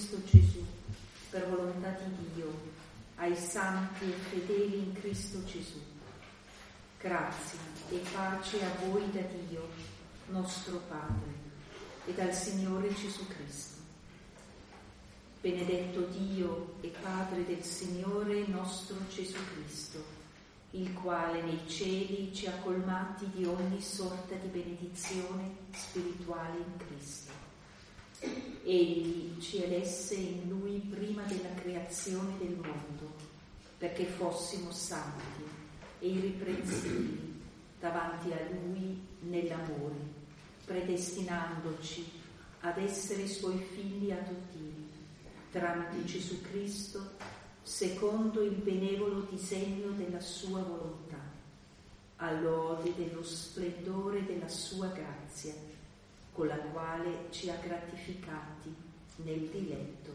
Cristo Gesù, per volontà di Dio, ai santi e fedeli in Cristo Gesù. Grazia e pace a voi da Dio, nostro Padre, e dal Signore Gesù Cristo. Benedetto Dio e Padre del Signore nostro Gesù Cristo, il quale nei cieli ci ha colmati di ogni sorta di benedizione spirituale in Cristo. Egli ci elesse in Lui prima della creazione del mondo, perché fossimo santi e irreprensibili davanti a Lui nell'amore, predestinandoci ad essere Suoi figli adottivi, tramite Gesù Cristo, secondo il benevolo disegno della Sua volontà, all'ode dello splendore della Sua grazia, con la quale ci ha gratificati nel diletto.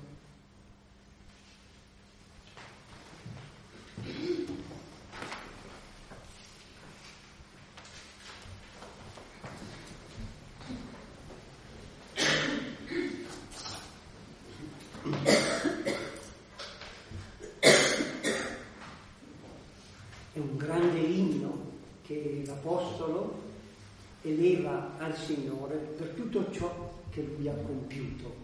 È un grande inno che l'Apostolo eleva al Signore per tutto ciò che Lui ha compiuto.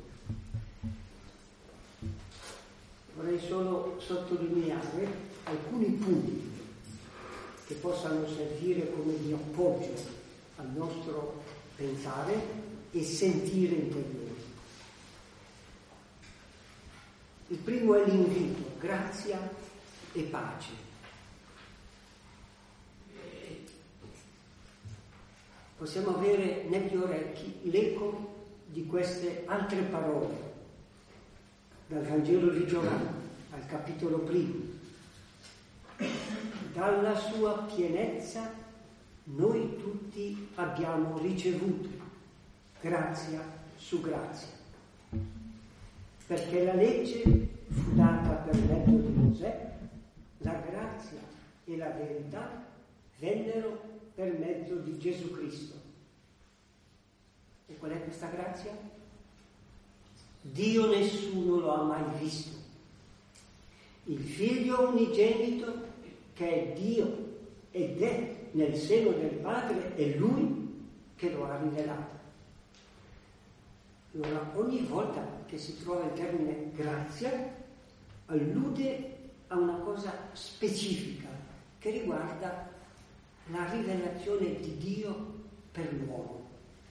Vorrei solo sottolineare alcuni punti che possano servire come di appoggio al nostro pensare e sentire interiore. Il primo è l'invito, grazia e pace. Possiamo avere negli orecchi l'eco di queste altre parole dal Vangelo di Giovanni, al capitolo 1. Dalla sua pienezza noi tutti abbiamo ricevuto grazia su grazia, perché la legge fu data per mezzo di Mosè, la grazia e la verità vennero per mezzo di Gesù Cristo. E qual è questa grazia? Dio nessuno lo ha mai visto. Il Figlio unigenito, che è Dio ed è nel seno del Padre, è Lui che lo ha rivelato. Allora, ogni volta che si trova il termine grazia, allude a una cosa specifica che riguarda la rivelazione di Dio per l'uomo.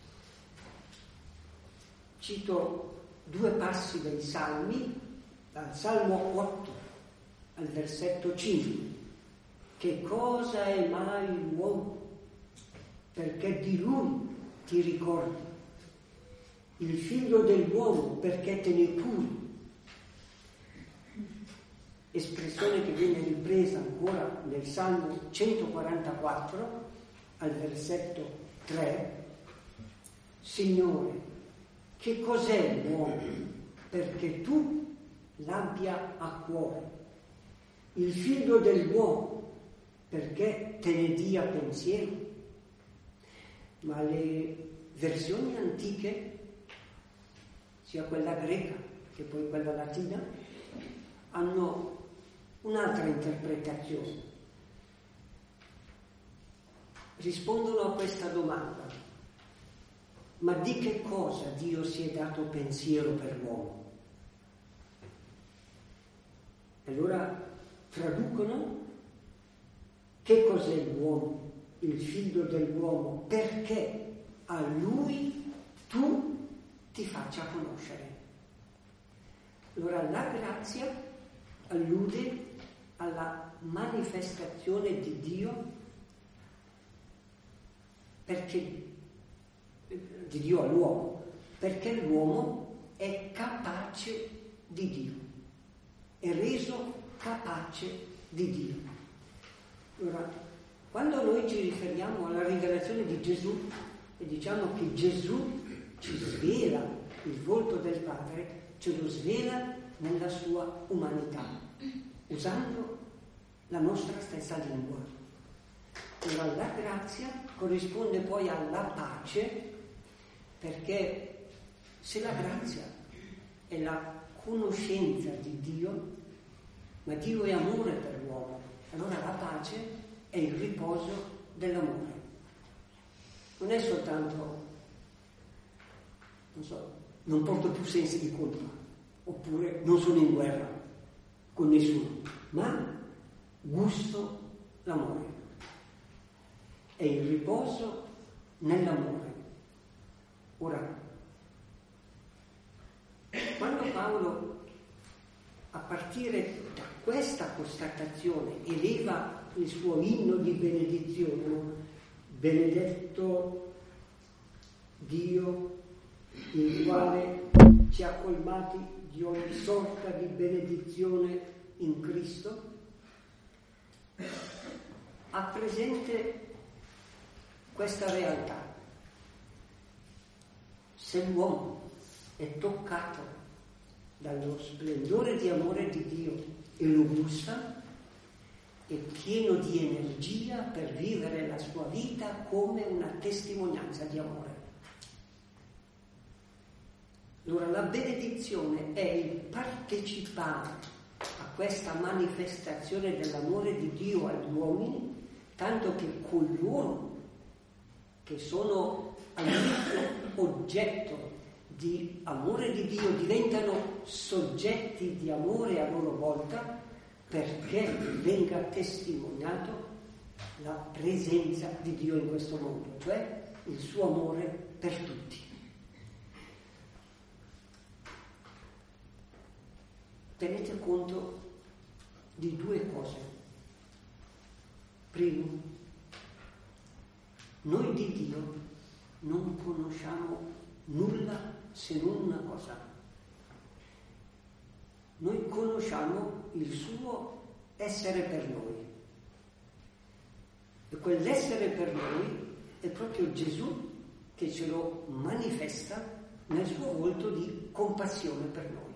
Cito 2 passi dei Salmi, dal Salmo 8 al versetto 5. Che cosa è mai l'uomo? Perché di lui ti ricordi. Il figlio dell'uomo, perché te ne curi. Espressione che viene ripresa ancora nel Salmo 144 al versetto 3. Signore, che cos'è l'uomo perché tu l'abbia a cuore? Il figlio dell'uomo perché te ne dia pensiero? Ma le versioni antiche, sia quella greca che poi quella latina, hanno un'altra interpretazione. Rispondono a questa domanda: ma di che cosa Dio si è dato pensiero per l'uomo? Allora traducono: che cos'è l'uomo, il figlio dell'uomo, perché a lui tu ti faccia conoscere. Allora la grazia allude alla manifestazione di Dio, perché di Dio all'uomo, perché l'uomo è capace di Dio, è reso capace di Dio. Allora, quando noi ci riferiamo alla rivelazione di Gesù e diciamo che Gesù ci svela il volto del Padre, ce lo svela nella sua umanità, usando la nostra stessa lingua. Allora la grazia corrisponde poi alla pace, perché se la grazia è la conoscenza di Dio, ma Dio è amore per l'uomo. Allora la pace è il riposo dell'amore. Non è soltanto, non porto più sensi di colpa, oppure non sono in guerra con nessuno, ma gusto l'amore. È il riposo nell'amore. Ora, quando Paolo, a partire da questa constatazione, eleva il suo inno di benedizione, benedetto Dio, il quale ci ha colmati di ogni sorta di benedizione in Cristo, ha presente questa realtà. Se l'uomo è toccato dallo splendore di amore di Dio e lo gusta, è pieno di energia per vivere la sua vita come una testimonianza di amore. Allora la benedizione è il partecipare a questa manifestazione dell'amore di Dio agli uomini, tanto che coloro che sono all'inizio oggetto di amore di Dio diventano soggetti di amore a loro volta, perché venga testimoniato la presenza di Dio in questo mondo, cioè il suo amore per tutti. Tenete conto di due cose. Primo, noi di Dio non conosciamo nulla se non una cosa. Noi conosciamo il suo essere per noi. E quell'essere per noi è proprio Gesù che ce lo manifesta nel suo volto di compassione per noi.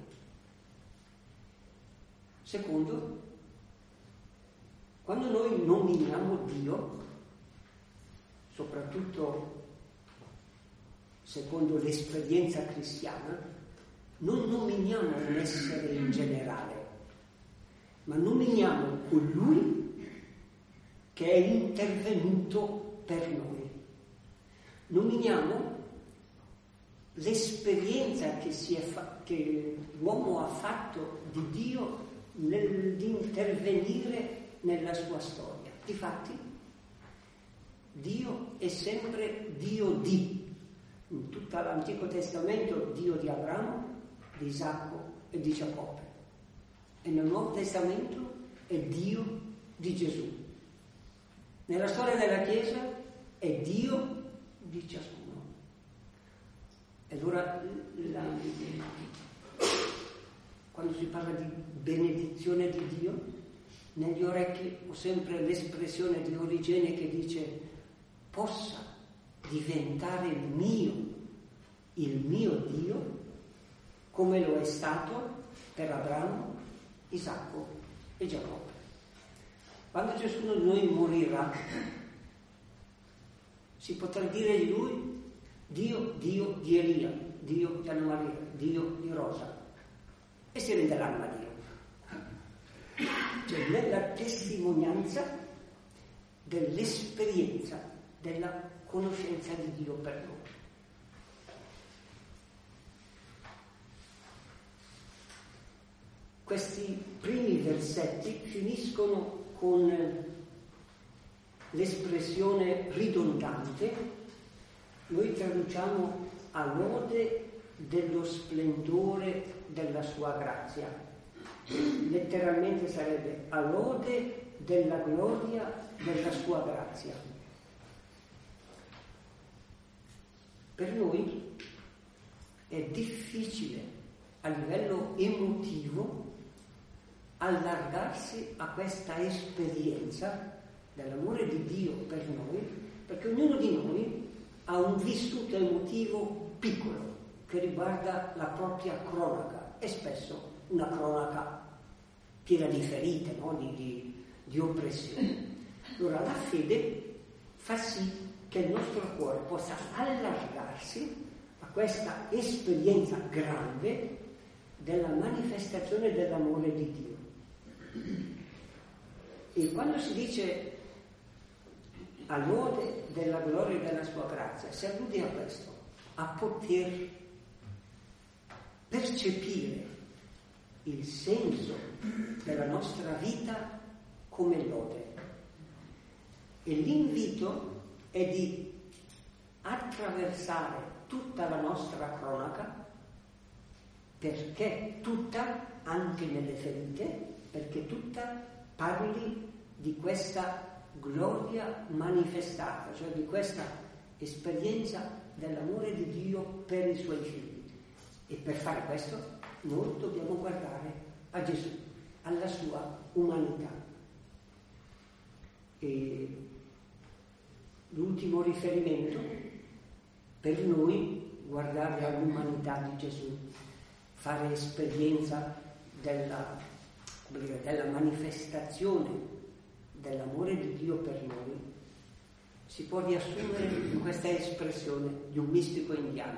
Secondo, quando noi nominiamo Dio, soprattutto secondo l'esperienza cristiana, non nominiamo un essere in generale, ma nominiamo colui che è intervenuto per noi. Nominiamo l'esperienza che l'uomo ha fatto di Dio di intervenire nella sua storia. Difatti, Dio è sempre Dio in tutto l'Antico Testamento, Dio di Abramo, di Isacco e di Giacobbe. E nel Nuovo Testamento è Dio di Gesù. Nella storia della Chiesa è Dio di ciascuno. E allora quando si parla di benedizione di Dio, negli orecchi ho sempre l'espressione di Origene che dice: possa diventare il mio Dio, come lo è stato per Abramo, Isacco e Giacobbe. Quando ciascuno di noi morirà, si potrà dire di lui Dio di Elia, Dio di Anna Maria, Dio di Rosa, e si renderà l'anima a Dio. Cioè nella testimonianza dell'esperienza della conoscenza di Dio per noi. Questi primi versetti finiscono con l'espressione ridondante, noi traduciamo a lode dello splendore della sua grazia. Letteralmente sarebbe a lode della gloria della sua grazia. Per noi è difficile a livello emotivo allargarsi a questa esperienza dell'amore di Dio per noi, perché ognuno di noi ha un vissuto emotivo piccolo che riguarda la propria cronaca, e spesso una cronaca piena di ferite, no? di oppressione. Allora la fede fa sì che il nostro cuore possa allargarsi a questa esperienza grande della manifestazione dell'amore di Dio. E quando si dice all'ode della gloria e della sua grazia, si allude a questo, a poter percepire il senso della nostra vita come lode. E l'invito è di attraversare tutta la nostra cronaca, perché tutta, anche nelle ferite, perché tutta parli di questa gloria manifestata, cioè di questa esperienza dell'amore di Dio per i suoi figli. E per fare questo noi dobbiamo guardare a Gesù, alla sua umanità. E l'ultimo riferimento per noi, guardare all'umanità di Gesù, fare esperienza della manifestazione dell'amore di Dio per noi, si può riassumere in questa espressione di un mistico indiano.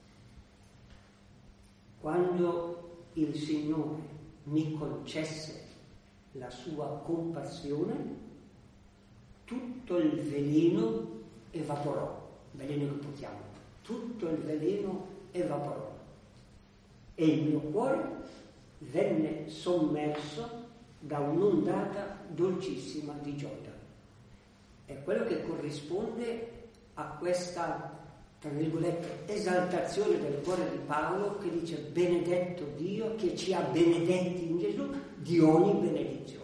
Quando il Signore mi concesse la sua compassione, tutto il veleno evaporò, veleno che portiamo, tutto il veleno evaporò e il mio cuore venne sommerso da un'ondata dolcissima di gioia. È quello che corrisponde a questa, tra virgolette, esaltazione del cuore di Paolo, che dice: benedetto Dio che ci ha benedetti in Gesù di ogni benedizione.